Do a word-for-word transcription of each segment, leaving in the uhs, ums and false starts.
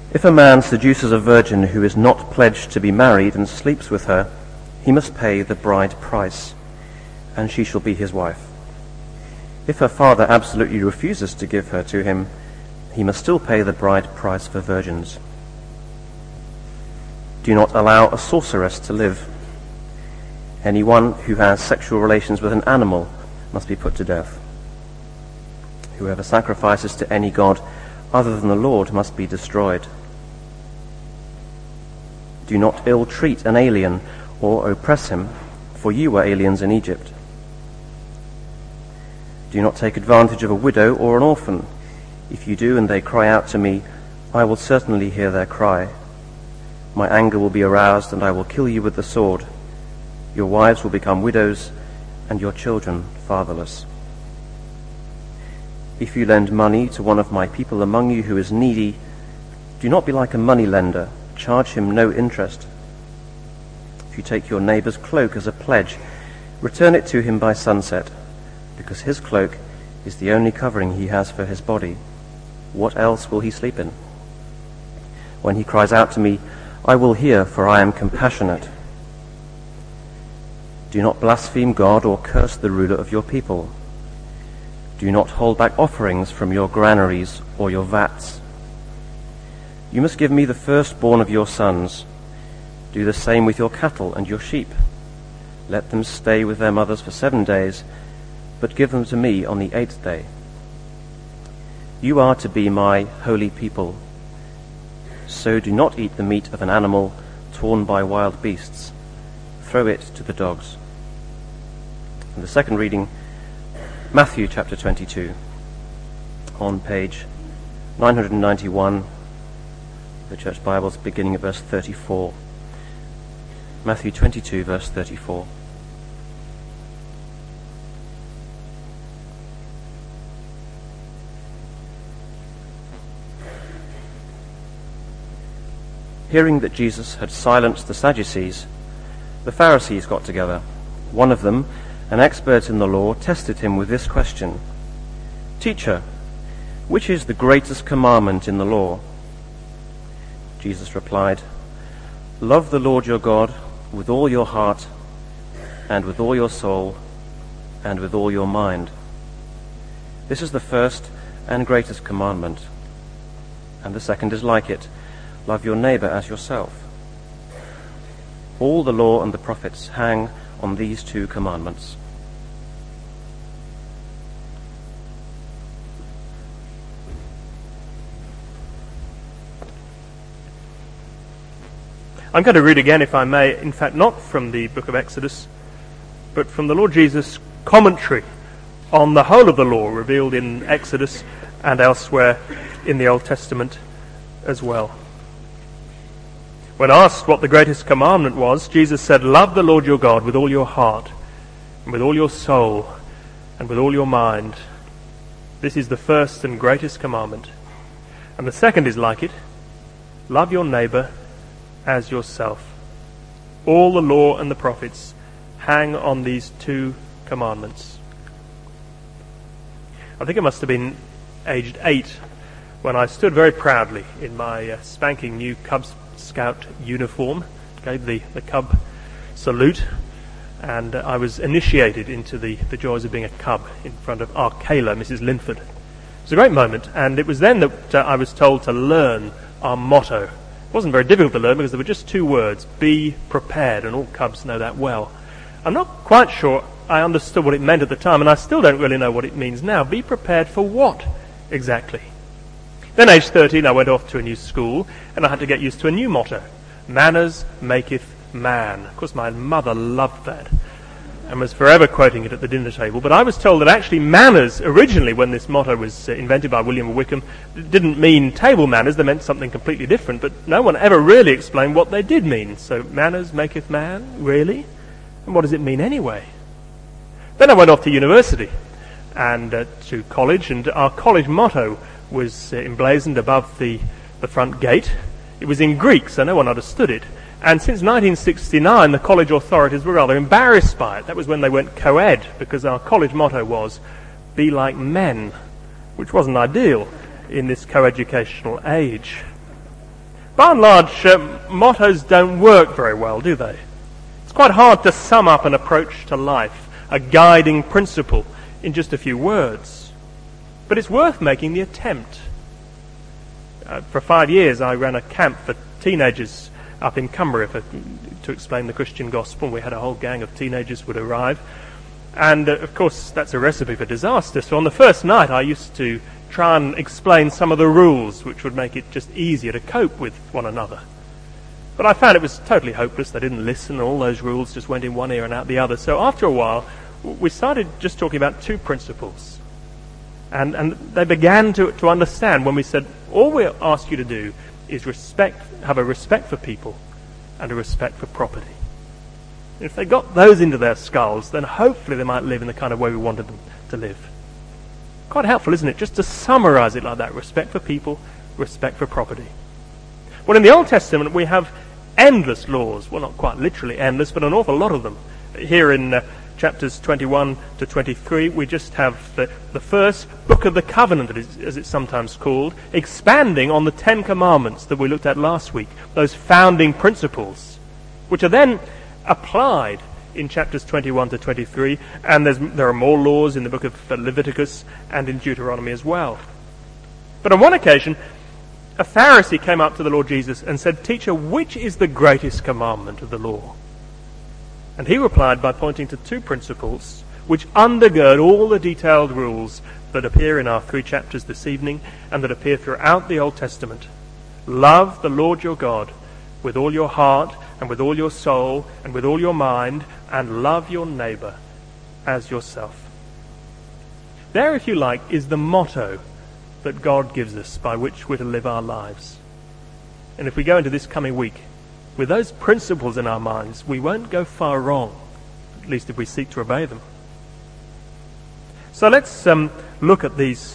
If a man seduces a virgin who is not pledged to be married and sleeps with her, he must pay the bride price, and she shall be his wife. If her father absolutely refuses to give her to him, he must still pay the bride price for virgins. Do not allow a sorceress to live. Anyone who has sexual relations with an animal must be put to death. Whoever sacrifices to any god other than the Lord must be destroyed. Do not ill-treat an alien or oppress him, for you were aliens in Egypt. Do not take advantage of a widow or an orphan. If you do and they cry out to me, I will certainly hear their cry. My anger will be aroused and I will kill you with the sword. Your wives will become widows and your children fatherless. If you lend money to one of my people among you who is needy, do not be like a money lender. Charge him no interest. If you take your neighbor's cloak as a pledge, return it to him by sunset, because his cloak is the only covering he has for his body. What else will he sleep in? When he cries out to me, I will hear, for I am compassionate. Do not blaspheme God or curse the ruler of your people. Do not hold back offerings from your granaries or your vats. You must give me the firstborn of your sons. Do the same with your cattle and your sheep. Let them stay with their mothers for seven days, but give them to me on the eighth day. You are to be my holy people. So do not eat the meat of an animal torn by wild beasts. Throw it to the dogs. And the second reading, Matthew chapter twenty-two, on page nine ninety-one, the Church Bibles, beginning at verse thirty-four. Matthew twenty-two, verse thirty-four. Hearing that Jesus had silenced the Sadducees, the Pharisees got together. One of them, an expert in the law, tested him with this question: Teacher, which is the greatest commandment in the law? Jesus replied, Love the Lord your God with all your heart, and with all your soul, and with all your mind. This is the first and greatest commandment. And the second is like it: love your neighbor as yourself. All the law and the prophets hang on these two commandments. I'm going to read again, if I may, in fact not from the book of Exodus, but from the Lord Jesus' commentary on the whole of the law revealed in Exodus and elsewhere in the Old Testament as well. When asked what the greatest commandment was, Jesus said, Love the Lord your God with all your heart, and with all your soul, and with all your mind. This is the first and greatest commandment. And the second is like it: love your neighbor as yourself. All the law and the prophets hang on these two commandments. I think I must have been aged eight when I stood very proudly in my uh, spanking new Cub Scout uniform, gave the, the Cub salute, and uh, I was initiated into the, the joys of being a Cub in front of Arcala, Missus Linford. It was a great moment, and it was then that uh, I was told to learn our motto. It wasn't very difficult to learn because there were just two words: be prepared, and all Cubs know that well. I'm not quite sure I understood what it meant at the time, and I still don't really know what it means now. Be prepared for what exactly? Then, aged thirteen, I went off to a new school, and I had to get used to a new motto: manners maketh man. Of course, my mother loved that and was forever quoting it at the dinner table. But I was told that actually manners, originally when this motto was uh, invented by William of Wykeham, didn't mean table manners. They meant something completely different, but no one ever really explained what they did mean. So manners maketh man, really? And what does it mean anyway? Then I went off to university and uh, to college, and our college motto was uh, emblazoned above the, the front gate. It was in Greek, so no one understood it. And since nineteen sixty-nine, the college authorities were rather embarrassed by it. That was when they went co-ed, because our college motto was, be like men, which wasn't ideal in this co-educational age. by and large, uh, mottos don't work very well, do they? It's quite hard to sum up an approach to life, a guiding principle, in just a few words. But it's worth making the attempt. Uh, for five years I ran a camp for teenagers up in Cumbria for, to explain the Christian gospel. We had a whole gang of teenagers would arrive. And uh, of course that's a recipe for disaster. So on the first night I used to try and explain some of the rules which would make it just easier to cope with one another. But I found it was totally hopeless. They didn't listen. All those rules just went in one ear and out the other. So after a while, we started just talking about two principles. And, and they began to, to understand when we said, all we ask you to do is respect, have a respect for people and a respect for property. And if they got those into their skulls, then hopefully they might live in the kind of way we wanted them to live. Quite helpful, isn't it, just to summarize it like that: respect for people, respect for property. Well, in the Old Testament we have endless laws. Well, not quite literally endless, but an awful lot of them. Here in uh, chapters twenty-one to twenty-three, we just have the, the first book of the covenant, as it's sometimes called, expanding on the Ten Commandments that we looked at last week, those founding principles, which are then applied in chapters twenty-one to twenty-three, and there's, there are more laws in the book of Leviticus and in Deuteronomy as well. But on one occasion, a Pharisee came up to the Lord Jesus and said, "Teacher, which is the greatest commandment of the law?" And he replied by pointing to two principles which undergird all the detailed rules that appear in our three chapters this evening and that appear throughout the Old Testament. Love the Lord your God with all your heart and with all your soul and with all your mind, and love your neighbour as yourself. There, if you like, is the motto that God gives us by which we're to live our lives. And if we go into this coming week with those principles in our minds, we won't go far wrong, at least if we seek to obey them. So let's um, look at these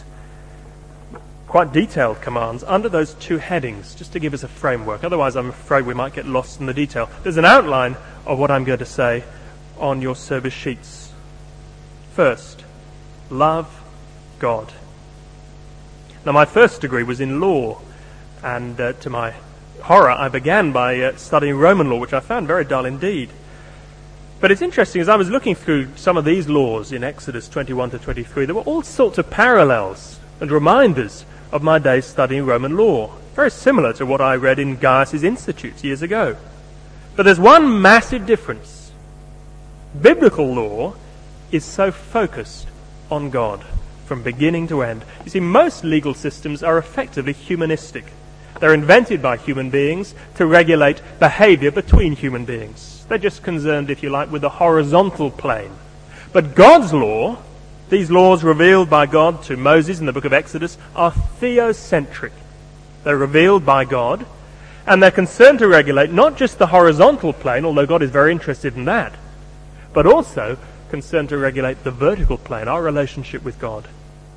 quite detailed commands under those two headings, just to give us a framework. Otherwise, I'm afraid we might get lost in the detail. There's an outline of what I'm going to say on your service sheets. First, love God. Now, my first degree was in law, and uh, to my horror, I began by uh, studying Roman law, which I found very dull indeed. But it's interesting, as I was looking through some of these laws in Exodus twenty-one to twenty-three, there were all sorts of parallels and reminders of my days studying Roman law, very similar to what I read in Gaius's Institutes years ago. But there's one massive difference. Biblical law is so focused on God from beginning to end. You see, most legal systems are effectively humanistic. They're invented by human beings to regulate behavior between human beings. They're just concerned, if you like, with the horizontal plane. But God's law, these laws revealed by God to Moses in the book of Exodus, are theocentric. They're revealed by God, and they're concerned to regulate not just the horizontal plane, although God is very interested in that, but also concerned to regulate the vertical plane, our relationship with God.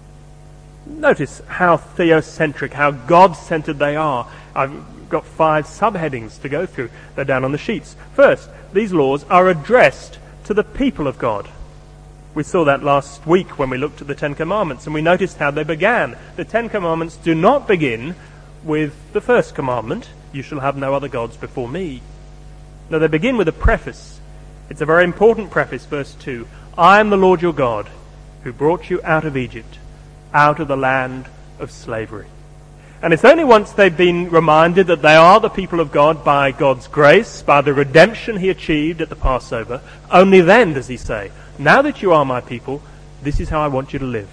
Notice how theocentric, how God-centered they are. I've got five subheadings to go through. They're down on the sheets. First, these laws are addressed to the people of God. We saw that last week when we looked at the Ten Commandments, and we noticed how they began. The Ten Commandments do not begin with the first commandment, "You shall have no other gods before me." No, they begin with a preface. It's a very important preface, verse two. "I am the Lord your God, who brought you out of Egypt, out of the land of slavery." And it's only once they've been reminded that they are the people of God by God's grace, by the redemption he achieved at the Passover, only then does he say, "Now that you are my people, this is how I want you to live."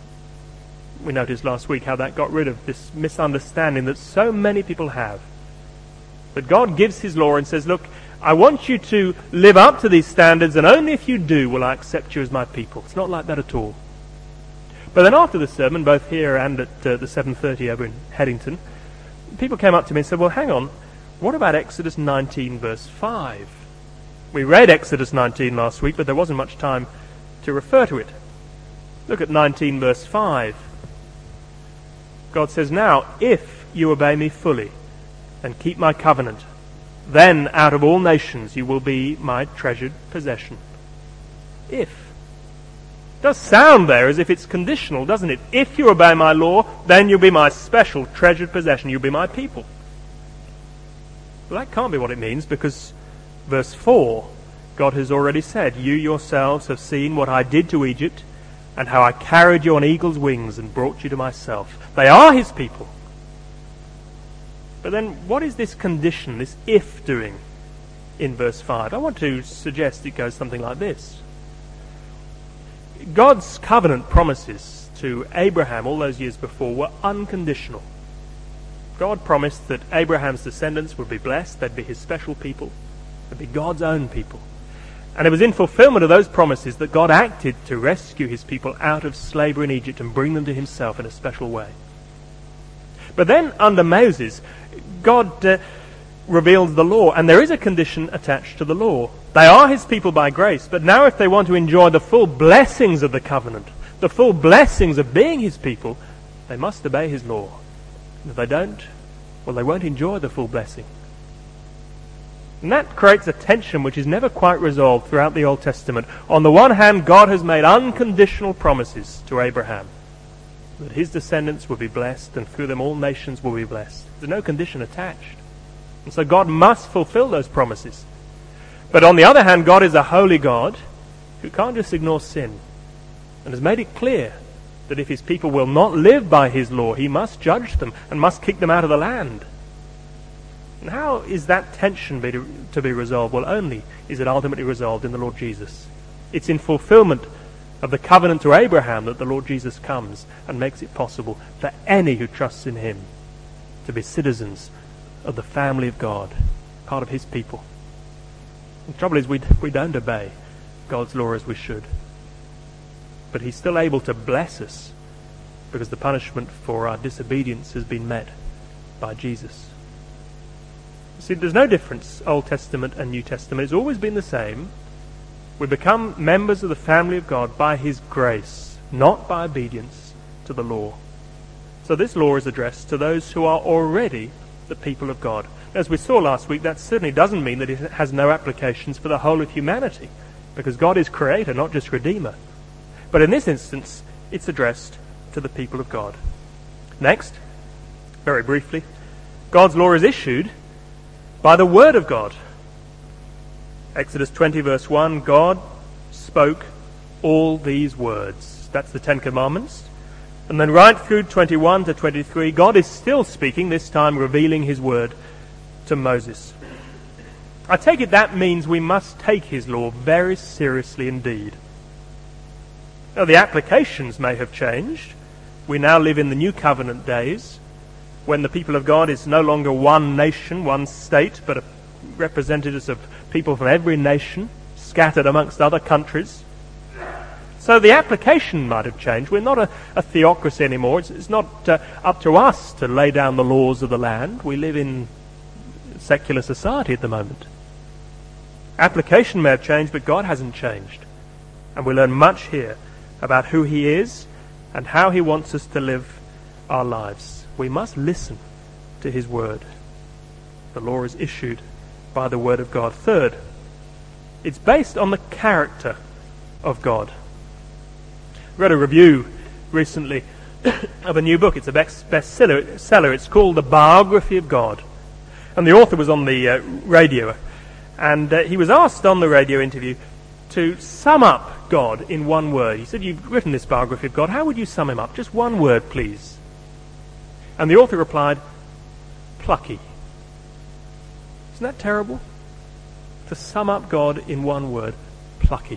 We noticed last week how that got rid of this misunderstanding that so many people have. That God gives his law and says, look, I want you to live up to these standards, and only if you do will I accept you as my people. It's not like that at all. But then after the sermon, both here and at uh, the seven thirty over in Headington, people came up to me and said, well, hang on, what about Exodus nineteen verse five? We read Exodus nineteen last week, but there wasn't much time to refer to it. Look at nineteen verse five. God says, "Now, if you obey me fully and keep my covenant, then out of all nations you will be my treasured possession." If. It does sound there as if it's conditional, doesn't it? If you obey my law, then you'll be my special treasured possession. You'll be my people. Well, that can't be what it means, because verse four, God has already said, "You yourselves have seen what I did to Egypt, and how I carried you on eagle's wings and brought you to myself." They are his people. But then what is this condition, this if doing in verse five? I want to suggest it goes something like this. God's covenant promises to Abraham all those years before were unconditional. God promised that Abraham's descendants would be blessed, they'd be his special people, they'd be God's own people. And it was in fulfillment of those promises that God acted to rescue his people out of slavery in Egypt and bring them to himself in a special way. But then under Moses, God uh, revealed the law, and there is a condition attached to the law. They are his people by grace, but now if they want to enjoy the full blessings of the covenant, the full blessings of being his people, they must obey his law. And if they don't, well, they won't enjoy the full blessing. And that creates a tension which is never quite resolved throughout the Old Testament. On the one hand, God has made unconditional promises to Abraham that his descendants will be blessed, and through them all nations will be blessed. There's no condition attached. And so God must fulfill those promises. But on the other hand, God is a holy God who can't just ignore sin, and has made it clear that if his people will not live by his law, he must judge them and must kick them out of the land. And how is that tension be to, to be resolved? Well, only is it ultimately resolved in the Lord Jesus. It's in fulfillment of the covenant to Abraham that the Lord Jesus comes and makes it possible for any who trusts in him to be citizens of the family of God, part of his people. The trouble is we, we don't obey God's law as we should. But he's still able to bless us because the punishment for our disobedience has been met by Jesus. See, there's no difference, Old Testament and New Testament. It's always been the same. We become members of the family of God by his grace, not by obedience to the law. So this law is addressed to those who are already the people of God. As we saw last week, that certainly doesn't mean that it has no applications for the whole of humanity, because God is creator, not just redeemer. But in this instance, it's addressed to the people of God. Next, very briefly, God's law is issued by the word of God. Exodus twenty verse one, God spoke all these words. That's the Ten Commandments. And then right through twenty-one to twenty-three, God is still speaking, this time revealing his word to Moses. I take it that means we must take his law very seriously indeed. Now, the applications may have changed. We now live in the New Covenant days, when the people of God is no longer one nation, one state, but a representatives of people from every nation, scattered amongst other countries. So the application might have changed. We're not a, a theocracy anymore. It's, it's not uh, up to us to lay down the laws of the land. We live in secular society at the moment. Application may have changed, but God hasn't changed. And we learn much here about who he is and how he wants us to live our lives. We must listen to his word. The law is issued by the word of God. Third, it's based on the character of God. I read a review recently of a new book. It's a bestseller. Seller. It's called The Biography of God. And the author was on the uh, radio. And uh, he was asked on the radio interview to sum up God in one word. He said, "You've written this biography of God. How would you sum him up? Just one word, please." And the author replied, "Plucky." Isn't that terrible? To sum up God in one word, plucky.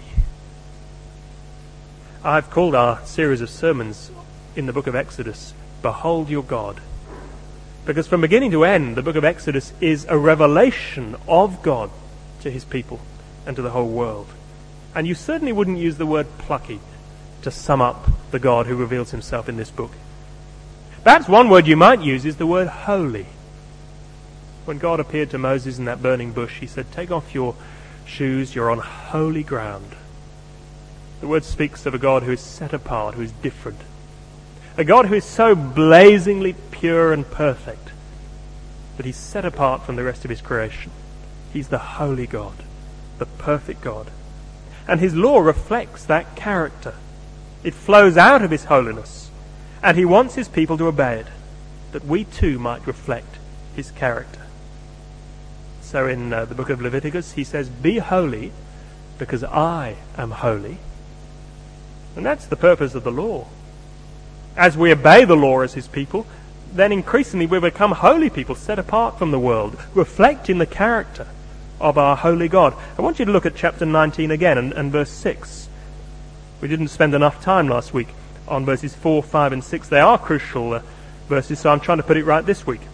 I've called our series of sermons in the book of Exodus, Behold Your God. Because from beginning to end, the book of Exodus is a revelation of God to his people and to the whole world. And you certainly wouldn't use the word plucky to sum up the God who reveals himself in this book. Perhaps one word you might use is the word holy. When God appeared to Moses in that burning bush, he said, "Take off your shoes, you're on holy ground." The word speaks of a God who is set apart, who is different. A God who is so blazingly pure and perfect that he's set apart from the rest of his creation. He's the holy God, the perfect God. And his law reflects that character. It flows out of his holiness. And he wants his people to obey it, that we too might reflect his character. So in uh, the book of Leviticus, he says, "Be holy, because I am holy." And that's the purpose of the law. As we obey the law as his people, then increasingly we become holy people, set apart from the world, reflecting the character of our holy God. I want you to look at chapter nineteen again and, and verse six. We didn't spend enough time last week on verses four, five and six. They are crucial uh, verses, so I'm trying to put it right this week.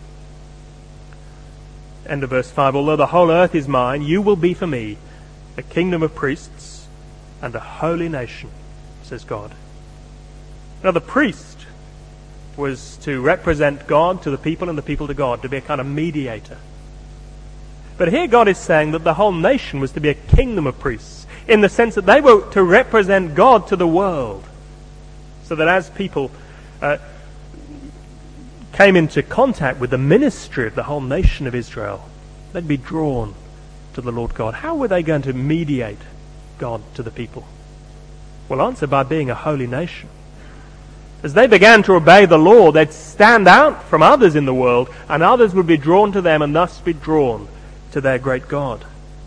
End of verse five. "Although the whole earth is mine, you will be for me a kingdom of priests and a holy nation, says God." Now the priest was to represent God to the people and the people to God, to be a kind of mediator. But here God is saying that the whole nation was to be a kingdom of priests, in the sense that they were to represent God to the world. So that as people uh, came into contact with the ministry of the whole nation of Israel, they'd be drawn to the Lord God. How were they going to mediate God to the people? Well, answer by being a holy nation. As they began to obey the law, they'd stand out from others in the world, and others would be drawn to them and thus be drawn to their great God.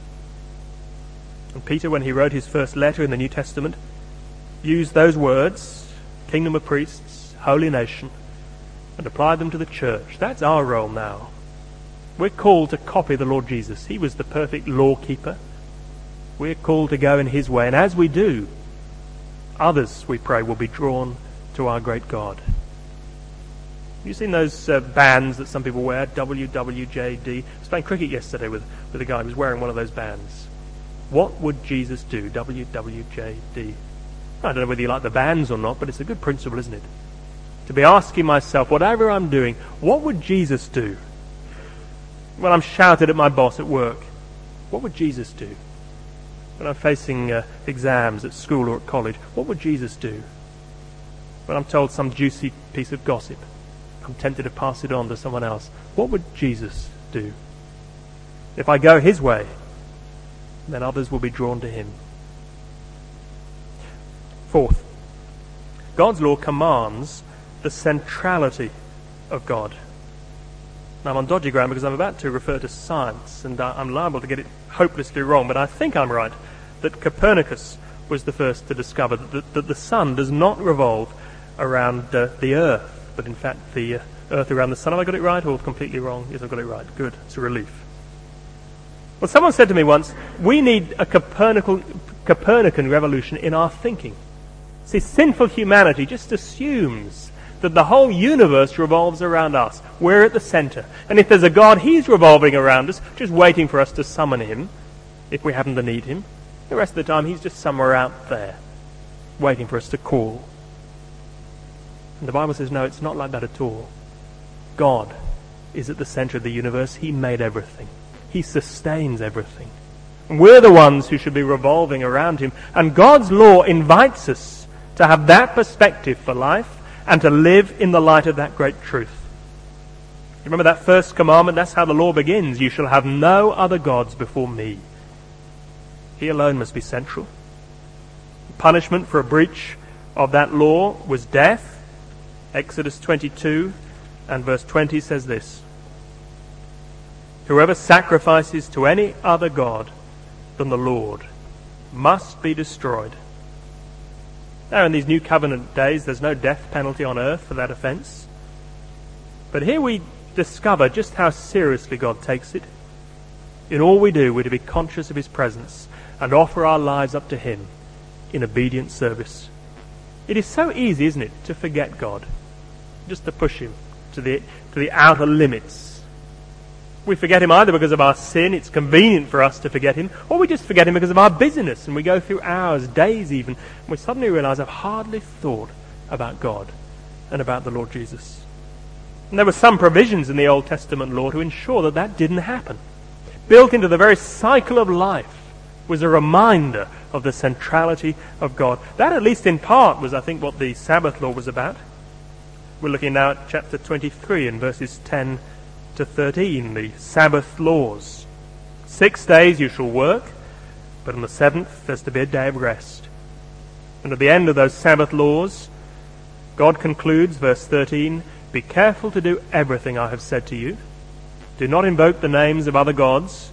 And Peter, when he wrote his first letter in the New Testament, used those words, kingdom of priests, holy nation, and applied them to the church. That's our role now. We're called to copy the Lord Jesus. He was the perfect law keeper. We're called to go in his way, and as we do, others, we pray, will be drawn to our great God. You've seen those uh, bands that some people wear, W W J D. I was playing cricket yesterday with, with a guy who was wearing one of those bands. What would Jesus do? W W J D. I don't know whether you like the bands or not, but it's a good principle, isn't it? To be asking myself, whatever I'm doing, what would Jesus do? When I'm shouted at my boss at work, what would Jesus do? When I'm facing uh, exams at school or at college, what would Jesus do? When I'm told some juicy piece of gossip, I'm tempted to pass it on to someone else, what would Jesus do? If I go his way, then others will be drawn to him. Fourth, God's law commands the centrality of God. Now I'm on dodgy ground because I'm about to refer to science, and I'm liable to get it hopelessly wrong, but I think I'm right that Copernicus was the first to discover that the, that the sun does not revolve around uh, the earth, but in fact the uh, earth around the sun. Have I got it right or completely wrong? Yes, I've got it right. Good. It's a relief. Well, someone said to me once, we need a Copernican, Copernican revolution in our thinking. See, sinful humanity just assumes that the whole universe revolves around us. We're at the center. And if there's a God, he's revolving around us, just waiting for us to summon him, if we happen to need him. The rest of the time, he's just somewhere out there, waiting for us to call. And the Bible says, no, it's not like that at all. God is at the center of the universe. He made everything. He sustains everything. And we're the ones who should be revolving around him. And God's law invites us to have that perspective for life and to live in the light of that great truth. You remember that first commandment? That's how the law begins. You shall have no other gods before me. He alone must be central. Punishment for a breach of that law was death. Exodus twenty-two and verse twenty says this: whoever sacrifices to any other god than the Lord must be destroyed. Now in these new covenant days there's no death penalty on earth for that offence. But here we discover just how seriously God takes it. In all we do, we're to be conscious of his presence and offer our lives up to him in obedient service. It is so easy, isn't it, to forget God, just to push him to the to the outer limits. We forget him either because of our sin, it's convenient for us to forget him, or we just forget him because of our busyness, and we go through hours, days even, and we suddenly realize I've hardly thought about God and about the Lord Jesus. And there were some provisions in the Old Testament law to ensure that that didn't happen. Built into the very cycle of life was a reminder of the centrality of God. That, at least in part, was, I think, what the Sabbath law was about. We're looking now at chapter twenty-three and verses ten to thirteen, the Sabbath laws. Six days you shall work, but on the seventh there's to be a day of rest. And at the end of those Sabbath laws, God concludes, verse thirteen, be careful to do everything I have said to you. Do not invoke the names of other gods,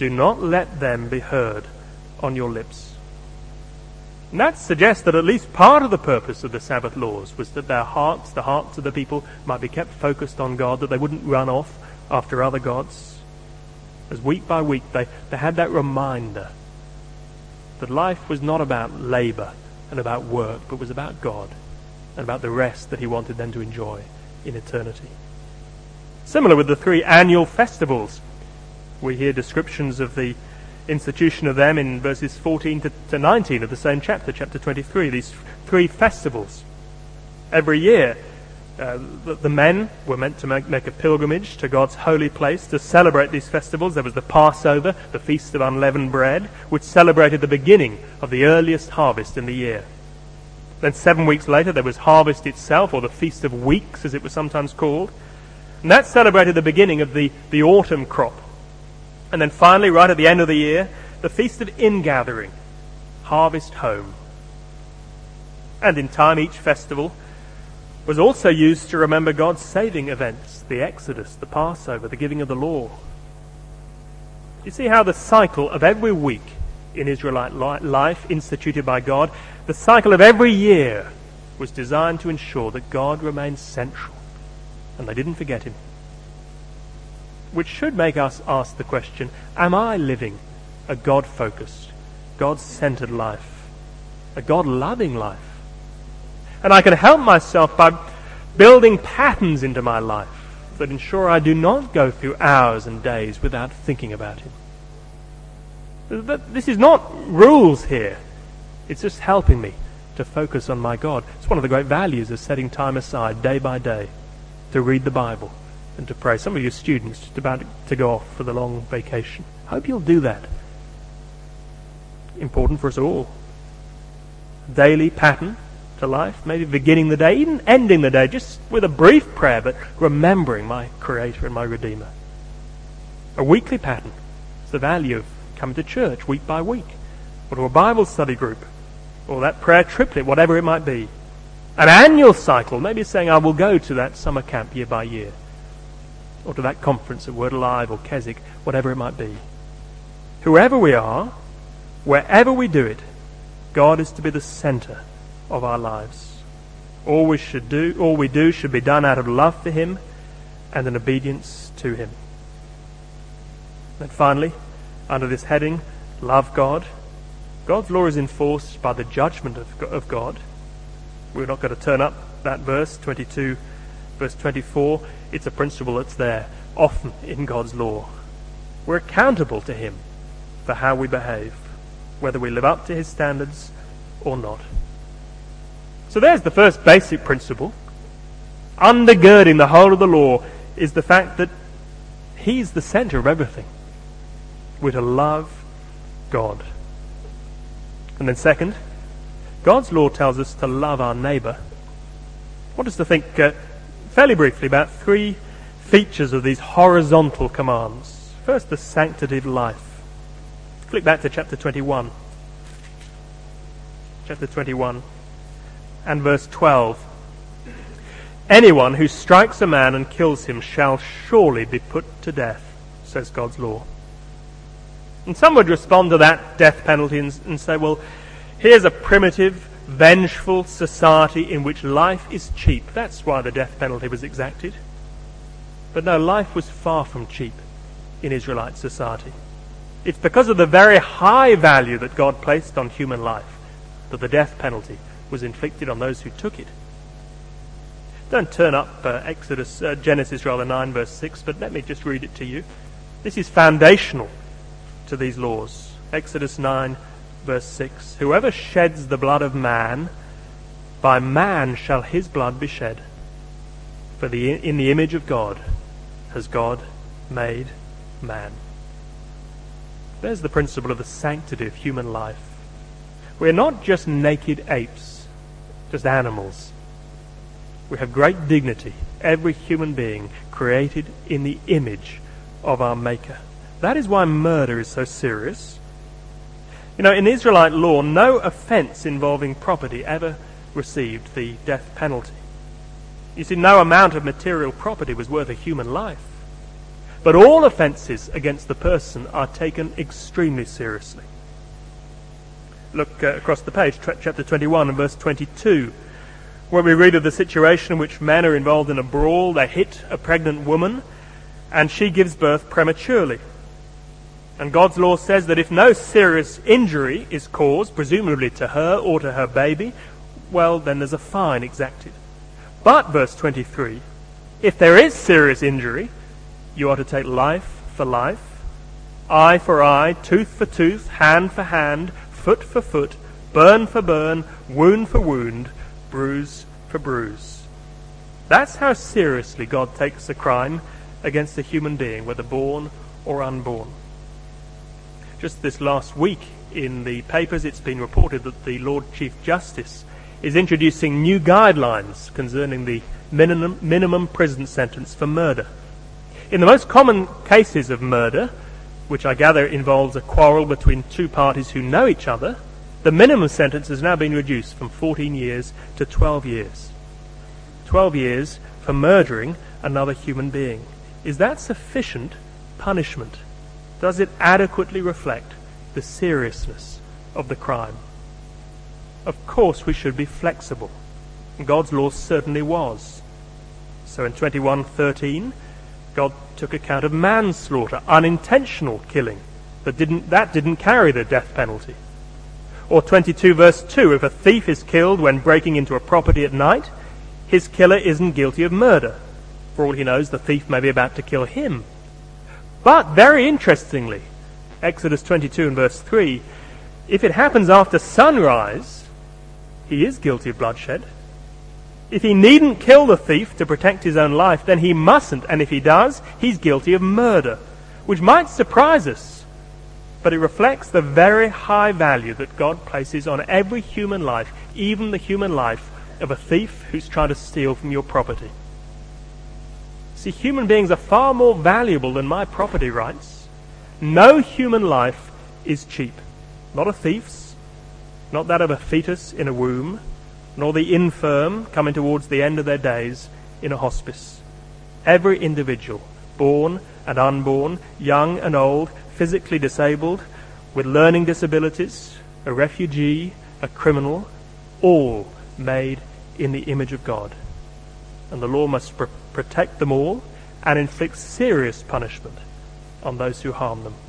do not let them be heard on your lips. And that suggests that at least part of the purpose of the Sabbath laws was that their hearts, the hearts of the people, might be kept focused on God, that they wouldn't run off after other gods. As week by week they, they had that reminder that life was not about labour and about work, but was about God and about the rest that he wanted them to enjoy in eternity. Similar with the three annual festivals. We hear descriptions of the institution of them in verses fourteen to nineteen of the same chapter, chapter twenty-three, these three festivals. Every year, uh, the, the men were meant to make, make a pilgrimage to God's holy place to celebrate these festivals. There was the Passover, the Feast of Unleavened Bread, which celebrated the beginning of the earliest harvest in the year. Then seven weeks later, there was harvest itself, or the Feast of Weeks, as it was sometimes called. And that celebrated the beginning of the, the autumn crop. And then finally, right at the end of the year, the Feast of Ingathering, Harvest Home. And in time, each festival was also used to remember God's saving events, the Exodus, the Passover, the giving of the law. You see how the cycle of every week in Israelite life, instituted by God, the cycle of every year was designed to ensure that God remained central and they didn't forget him. Which should make us ask the question, am I living a God-focused, God-centered life, a God-loving life? And I can help myself by building patterns into my life that ensure I do not go through hours and days without thinking about him. This is not rules here. It's just helping me to focus on my God. It's one of the great values of setting time aside day by day to read the Bible and to pray. Some of you students just about to go off for the long vacation. I hope you'll do that. Important for us all. Daily pattern to life, maybe beginning the day, even ending the day, just with a brief prayer, but remembering my Creator and my Redeemer. A weekly pattern. It's the value of coming to church week by week, or to a Bible study group, or that prayer triplet, whatever it might be. An annual cycle, maybe saying I will go to that summer camp year by year, or to that conference at Word Alive or Keswick, whatever it might be. Whoever we are, wherever we do it, God is to be the centre of our lives. All we should do, all we do should be done out of love for him and in obedience to him. And finally, under this heading, love God. God's law is enforced by the judgment of God. We're not going to turn up that verse, twenty-two, verse twenty-four. It's a principle that's there often in God's law. We're accountable to him for how we behave, whether we live up to his standards or not. So there's the first basic principle. Undergirding the whole of the law is the fact that he's the centre of everything. We're to love God. And then second, God's law tells us to love our neighbour. I want us to think uh, fairly briefly about three features of these horizontal commands. First, the sanctity of life. Flick back to chapter twenty-one. Chapter twenty-one and verse twelve. Anyone who strikes a man and kills him shall surely be put to death, says God's law. And some would respond to that death penalty and, and say, well, here's a primitive, vengeful society in which life is cheap. That's why the death penalty was exacted. But no, life was far from cheap in Israelite society. It's because of the very high value that God placed on human life that the death penalty was inflicted on those who took it. Don't turn up uh, Exodus, uh, Genesis rather nine verse six, but let me just read it to you. This is foundational to these laws. Exodus nine verse six. Whoever sheds the blood of man, by man shall his blood be shed. For the, in the image of God has God made man. There's the principle of the sanctity of human life. We're not just naked apes, just animals. We have great dignity, every human being created in the image of our Maker. That is why murder is so serious. You know, in Israelite law, no offence involving property ever received the death penalty. You see, no amount of material property was worth a human life. But all offences against the person are taken extremely seriously. Look uh, across the page, tra- chapter twenty-one and verse twenty-two, where we read of the situation in which men are involved in a brawl. They hit a pregnant woman, and she gives birth prematurely. And God's law says that if no serious injury is caused, presumably to her or to her baby, well, then there's a fine exacted. But, verse twenty-three, if there is serious injury, you are to take life for life, eye for eye, tooth for tooth, hand for hand, foot for foot, burn for burn, wound for wound, bruise for bruise. That's how seriously God takes a crime against a human being, whether born or unborn. Just this last week in the papers it's been reported that the Lord Chief Justice is introducing new guidelines concerning the minimum, minimum prison sentence for murder. In the most common cases of murder, which I gather involves a quarrel between two parties who know each other, the minimum sentence has now been reduced from fourteen years to twelve years. twelve years for murdering another human being. Is that sufficient punishment? Does it adequately reflect the seriousness of the crime? Of course we should be flexible. God's law certainly was. So in twenty-one thirteen, God took account of manslaughter, unintentional killing. That didn't, that didn't carry the death penalty. Or twenty-two verse two, if a thief is killed when breaking into a property at night, his killer isn't guilty of murder. For all he knows, the thief may be about to kill him. But, very interestingly, Exodus twenty-two and verse three, if it happens after sunrise, he is guilty of bloodshed. If he needn't kill the thief to protect his own life, then he mustn't, and if he does, he's guilty of murder, which might surprise us, but it reflects the very high value that God places on every human life, even the human life of a thief who's trying to steal from your property. See, human beings are far more valuable than my property rights. No human life is cheap. Not a thief's, not that of a fetus in a womb, nor the infirm coming towards the end of their days in a hospice. Every individual, born and unborn, young and old, physically disabled, with learning disabilities, a refugee, a criminal, all made in the image of God. And the law must pr- protect them all and inflict serious punishment on those who harm them.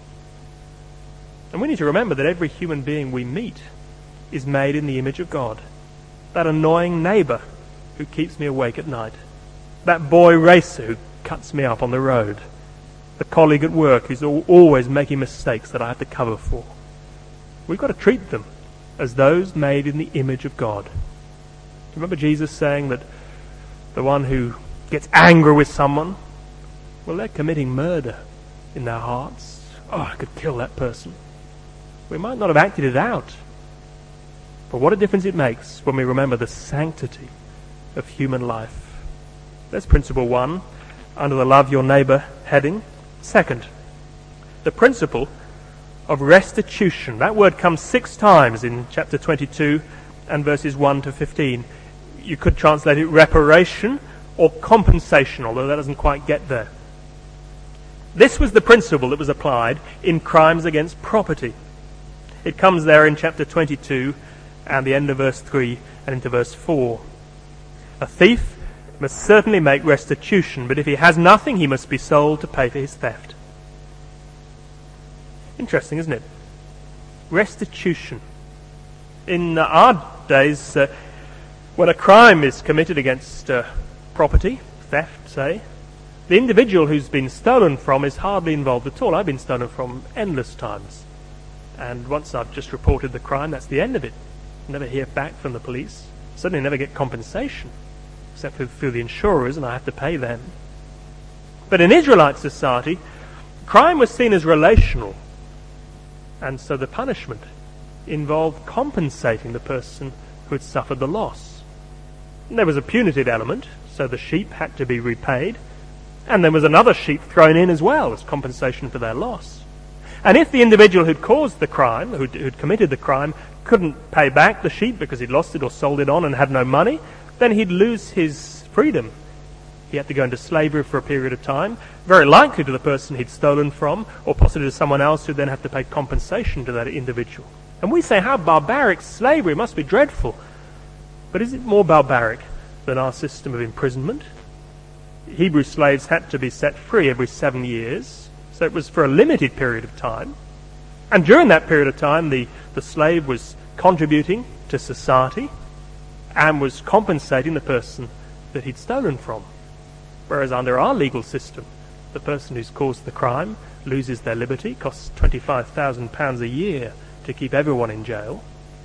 And we need to remember that every human being we meet is made in the image of God. That annoying neighbour who keeps me awake at night. That boy racer who cuts me up on the road. The colleague at work who's always making mistakes that I have to cover for. We've got to treat them as those made in the image of God. Remember Jesus saying that the one who gets angry with someone, well, they're committing murder in their hearts. Oh, I could kill that person. We might not have acted it out. But what a difference it makes when we remember the sanctity of human life. That's principle one, under the love your neighbour heading. Second, the principle of restitution. That word comes six times in chapter twenty-two and verses one to fifteen. You could translate it reparation or compensation, although that doesn't quite get there. This was the principle that was applied in crimes against property. It comes there in chapter twenty-two and the end of verse three and into verse four. A thief must certainly make restitution, but if he has nothing, he must be sold to pay for his theft. Interesting, isn't it? Restitution. In uh, our days, uh, when a crime is committed against uh, property, theft, say, the individual who's been stolen from is hardly involved at all. I've been stolen from endless times. And once I've just reported the crime, that's the end of it. Never hear back from the police. Certainly never get compensation, except for, through the insurers, and I have to pay them. But in Israelite society, crime was seen as relational. And so the punishment involved compensating the person who had suffered the loss. And there was a punitive element, so the sheep had to be repaid. And there was another sheep thrown in as well as compensation for their loss. And if the individual who'd caused the crime, who'd, who'd committed the crime, couldn't pay back the sheep because he'd lost it or sold it on and had no money, then he'd lose his freedom. he had to go into slavery for a period of time, very likely to the person he'd stolen from, or possibly to someone else who'd then have to pay compensation to that individual. And we say, how barbaric slavery, must be dreadful. But is it more barbaric than our system of imprisonment? Hebrew slaves had to be set free every seven years, so it was for a limited period of time. And during that period of time, the, the slave was contributing to society and was compensating the person that he'd stolen from. Whereas under our legal system, the person who's caused the crime loses their liberty, costs twenty-five thousand pounds a year to keep everyone in jail,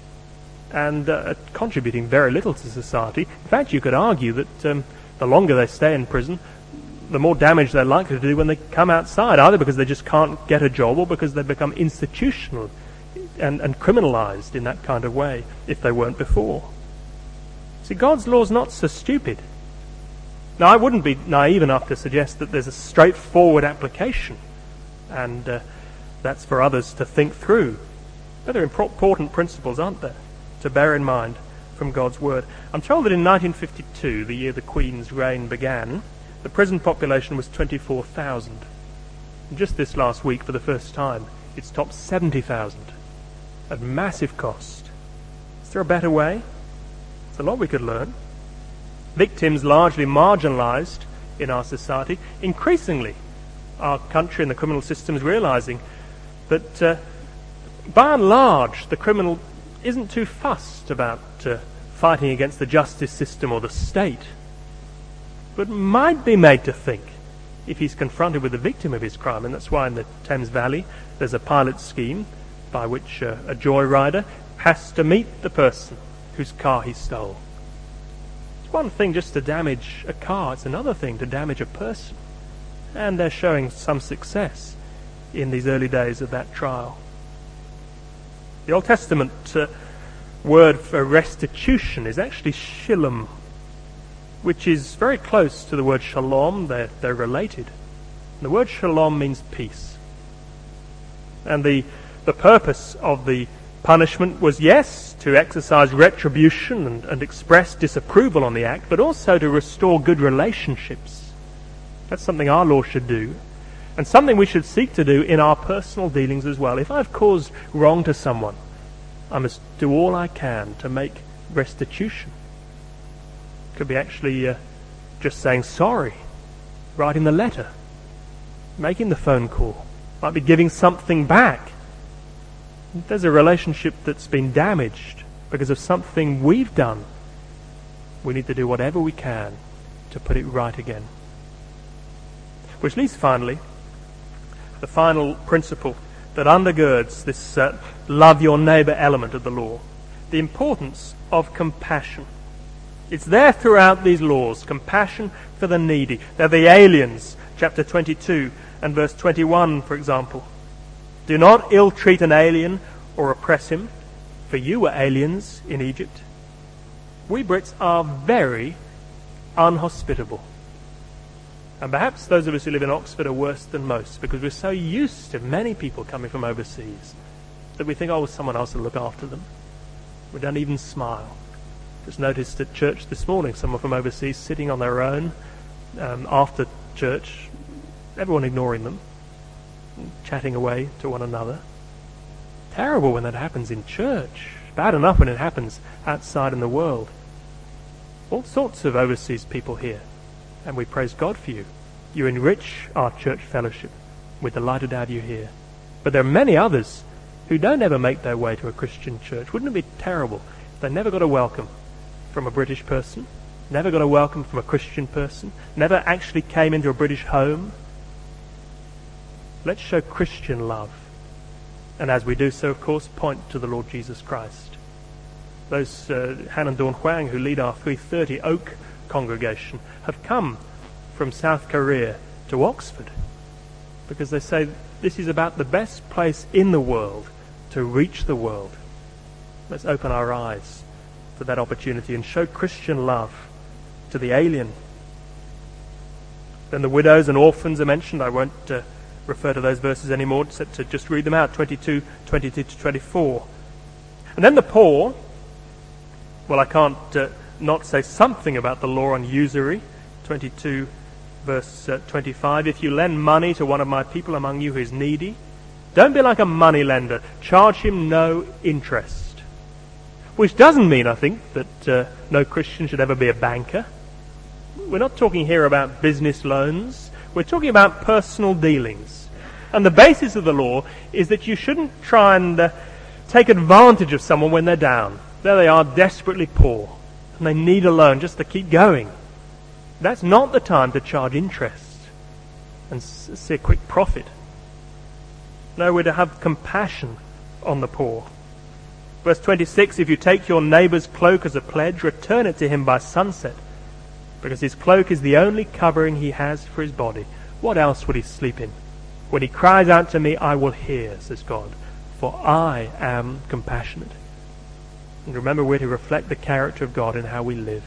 and uh, contributing very little to society. In fact, you could argue that um, the longer they stay in prison, the more damage they're likely to do when they come outside, either because they just can't get a job or because they become institutional and, and criminalized in that kind of way, if they weren't before. See, God's law's not so stupid. Now, I wouldn't be naive enough to suggest that there's a straightforward application, and uh, that's for others to think through. But there are important principles, aren't there, to bear in mind from God's word. I'm told that in nineteen fifty-two, the year the Queen's reign began, the prison population was twenty-four thousand. And just this last week, for the first time, it's topped seventy thousand, at massive cost. Is there a better way? There's a lot we could learn. Victims largely marginalized in our society. Increasingly, our country and the criminal system is realizing that, uh, by and large, the criminal isn't too fussed about uh, fighting against the justice system or the state, but might be made to think if he's confronted with the victim of his crime. And that's why in the Thames Valley there's a pilot scheme by which uh, a joyrider has to meet the person whose car he stole. It's one thing just to damage a car, it's another thing to damage a person. And they're showing some success in these early days of that trial. The Old Testament uh, word for restitution is actually shilom, which is very close to the word shalom. They're, they're related. And the word shalom means peace. And the, the purpose of the punishment was, yes, to exercise retribution and, and express disapproval on the act, but also to restore good relationships. That's something our law should do, and something we should seek to do in our personal dealings as well. If I've caused wrong to someone, I must do all I can to make restitution. Could be actually uh, just saying sorry, writing the letter, making the phone call, might be giving something back. If there's a relationship that's been damaged because of something we've done, we need to do whatever we can to put it right again. Which leads finally, the final principle that undergirds this uh, love your neighbour element of the law, the importance of compassion. It's there throughout these laws, compassion for the needy. They're the aliens, chapter twenty-two and verse twenty-one, for example. Do not ill-treat an alien or oppress him, for you were aliens in Egypt. We Brits are very unhospitable. And perhaps those of us who live in Oxford are worse than most, because we're so used to many people coming from overseas that we think, oh, someone else will look after them. We don't even smile. Just noticed at church this morning, someone from overseas sitting on their own um, after church, everyone ignoring them, chatting away to one another. Terrible when that happens in church. Bad enough when it happens outside in the world. All sorts of overseas people here, and we praise God for you. You enrich our church fellowship. We're delighted to have you here. But there are many others who don't ever make their way to a Christian church. Wouldn't it be terrible if they never got a welcome from a British person, never got a welcome from a Christian person, never actually came into a British home? Let's show Christian love. And as we do so, of course, point to the Lord Jesus Christ. Those uh, Han and Dawn Huang who lead our three thirty Oak congregation have come from South Korea to Oxford because they say this is about the best place in the world to reach the world. Let's open our eyes to that opportunity and show Christian love to the alien. Then the widows and orphans are mentioned. I won't uh, refer to those verses anymore, except to just read them out, twenty-two, twenty-two to twenty-four. And then the poor. Well, I can't uh, not say something about the law on usury, twenty-two Verse uh, twenty-five, if you lend money to one of my people among you who is needy, don't be like a money lender. Charge him no interest. Which doesn't mean, I think, that uh, no Christian should ever be a banker. We're not talking here about business loans. We're talking about personal dealings. And the basis of the law is that you shouldn't try and uh, take advantage of someone when they're down. There they are, desperately poor, and they need a loan just to keep going. That's not the time to charge interest and s- see a quick profit. No, we're to have compassion on the poor. Verse twenty-six, if you take your neighbour's cloak as a pledge, return it to him by sunset, because his cloak is the only covering he has for his body. What else would he sleep in? When he cries out to me, I will hear, says God, for I am compassionate. And remember, we're to reflect the character of God in how we live.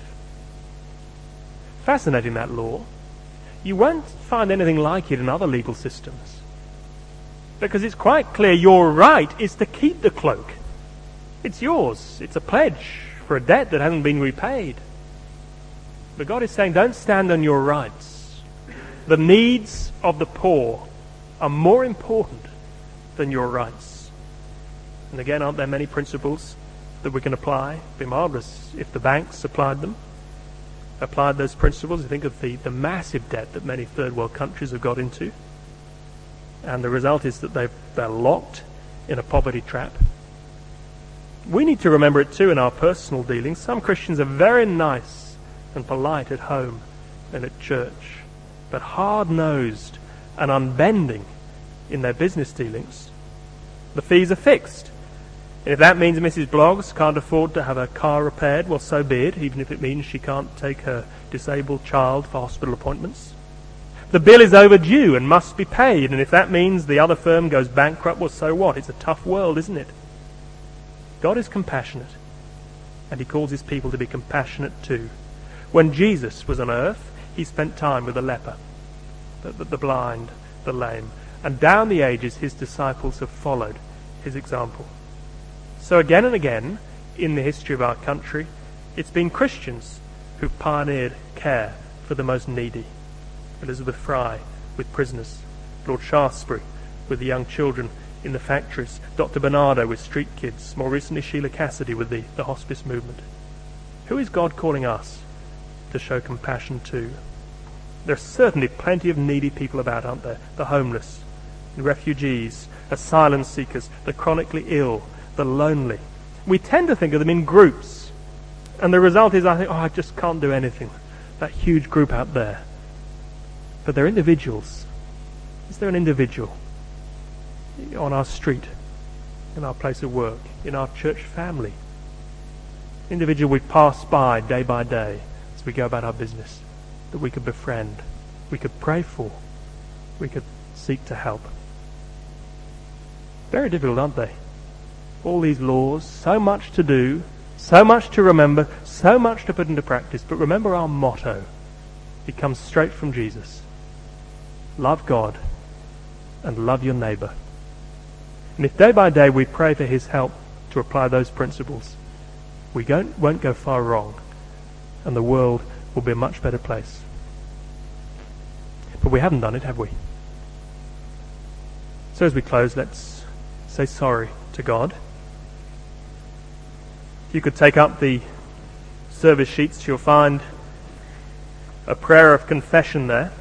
Fascinating, that law. You won't find anything like it in other legal systems. Because it's quite clear your right is to keep the cloak. It's yours. It's a pledge for a debt that hasn't been repaid. But God is saying, don't stand on your rights. The needs of the poor are more important than your rights. And again, aren't there many principles that we can apply? It'd be marvellous if the banks applied them, applied those principles. You think of the, the massive debt that many third world countries have got into. And the result is that they've, they're locked in a poverty trap. We need to remember it too in our personal dealings. Some Christians are very nice and polite at home and at church, but hard-nosed and unbending in their business dealings. The fees are fixed. And if that means Missus Bloggs can't afford to have her car repaired, well, so be it, even if it means she can't take her disabled child for hospital appointments. The bill is overdue and must be paid, and if that means the other firm goes bankrupt, well, so what? It's a tough world, isn't it? God is compassionate, and he calls his people to be compassionate too. When Jesus was on earth, he spent time with the leper, the, the, the blind, the lame, and down the ages his disciples have followed his example. So again and again, in the history of our country, it's been Christians who've pioneered care for the most needy. Elizabeth Fry with prisoners, Lord Shaftesbury with the young children in the factories, Doctor Bernardo with street kids, more recently Sheila Cassidy with the, the hospice movement. Who is God calling us to show compassion to? There are certainly plenty of needy people about, aren't there? The homeless, the refugees, asylum seekers, the chronically ill, the lonely. We tend to think of them in groups, and the result is I think, oh, I just can't do anything. That huge group out there. But they're individuals. Is there an individual on our street, in our place of work, in our church family? Individual we pass by day by day as we go about our business, that we could befriend, we could pray for, we could seek to help. Very difficult, aren't they? All these laws, so much to do, so much to remember, so much to put into practice. But remember our motto. It comes straight from Jesus. Love God and love your neighbour. And if day by day we pray for his help to apply those principles, we won't, won't go far wrong, and the world will be a much better place. But we haven't done it, have we? So as we close, let's say sorry to God. If you could take up the service sheets, you'll find a prayer of confession there.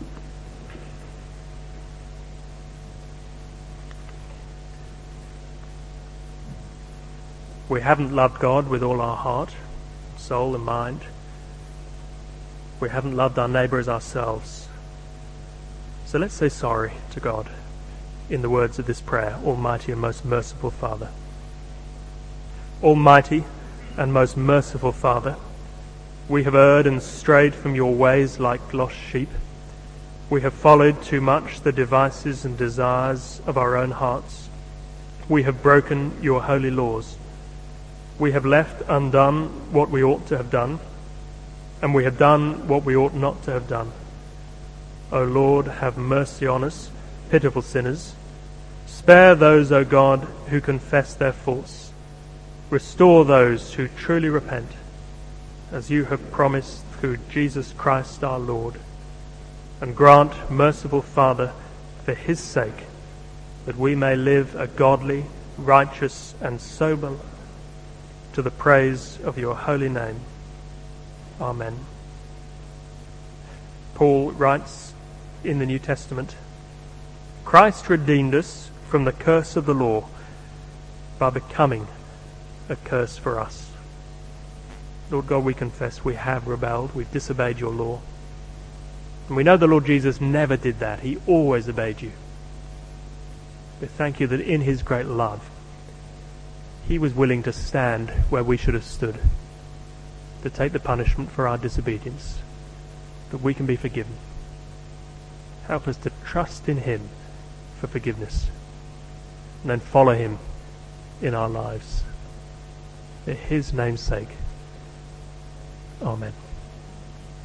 We haven't loved God with all our heart, soul and mind. We haven't loved our neighbour as ourselves. So let's say sorry to God in the words of this prayer. Almighty and most merciful Father. Almighty and most merciful Father, we have erred and strayed from your ways like lost sheep. We have followed too much the devices and desires of our own hearts. We have broken your holy laws. We have left undone what we ought to have done, and we have done what we ought not to have done. O Lord, have mercy on us, pitiful sinners. Spare those, O God, who confess their faults. Restore those who truly repent, as you have promised through Jesus Christ our Lord. And grant, merciful Father, for his sake, that we may live a godly, righteous, and sober life, to the praise of your holy name. Amen. Paul writes in the New Testament, Christ redeemed us from the curse of the law by becoming a curse for us. Lord God, we confess we have rebelled, we've disobeyed your law. And we know the Lord Jesus never did that. He always obeyed you. We thank you that in his great love, he was willing to stand where we should have stood, to take the punishment for our disobedience, that we can be forgiven. Help us to trust in him for forgiveness, and then follow him in our lives. For his name's sake. Amen.